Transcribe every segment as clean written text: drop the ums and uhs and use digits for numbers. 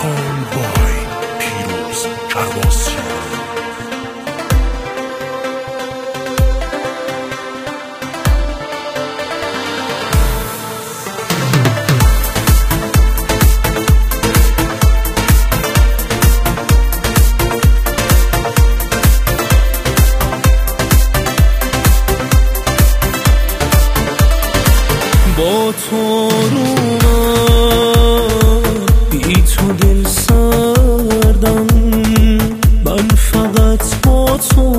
کام بای پیروز کرباسیان. با تو رو بی تو دل سردم، من فقط با تو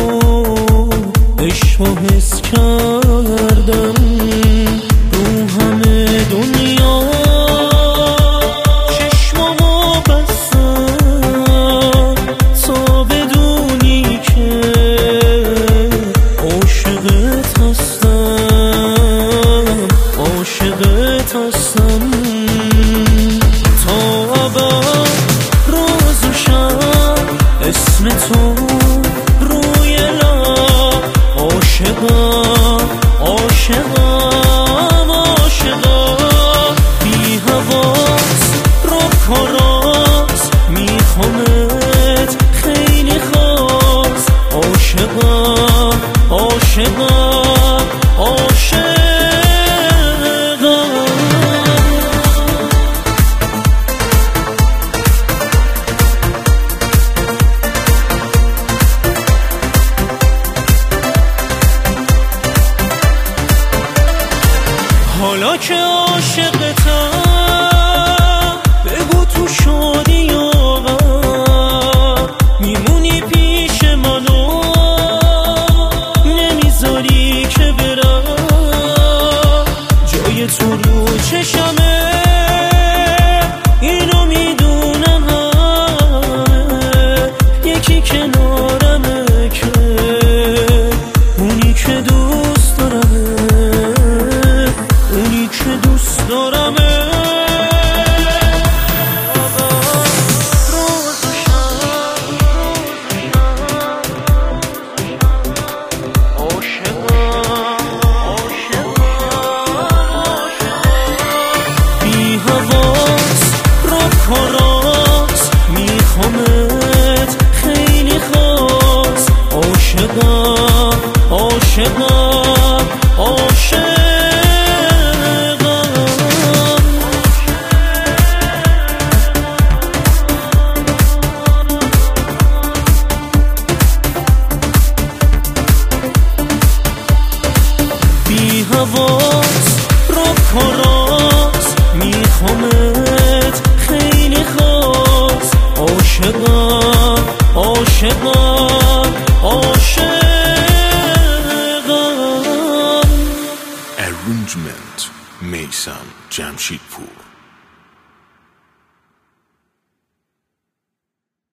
عشق و حس کردم. رو همه دنیا چشمامو بستم تا بدونی که عاشقت هستم، عاشقت هستم. تا ابد روز و شب اسم تو روی لب، عاشقم عاشقم عاشقم. بی حواس رک و راست میخوامت خیلی خاص، عاشقم عاشقم عاشقم. حالا که عاشقتم بگو تو شادی یا غم، میمونی پیش منو نمیذاری که برم. جای تو رو چشمه اینو میدونم همه، یکی کنارمه که اونی که دوست دارمه، اونی که دوست دارمه. روز و شب عاشقم عاشقم. بی حواس رک و راست میخوامت خیلی خاص، عاشقم عاشقم عاشقم. بی حواس رک و راست میخوامت خیلی خاص، عاشقم عاشقم عاشقم. Arrangement میثم جمشیدپور.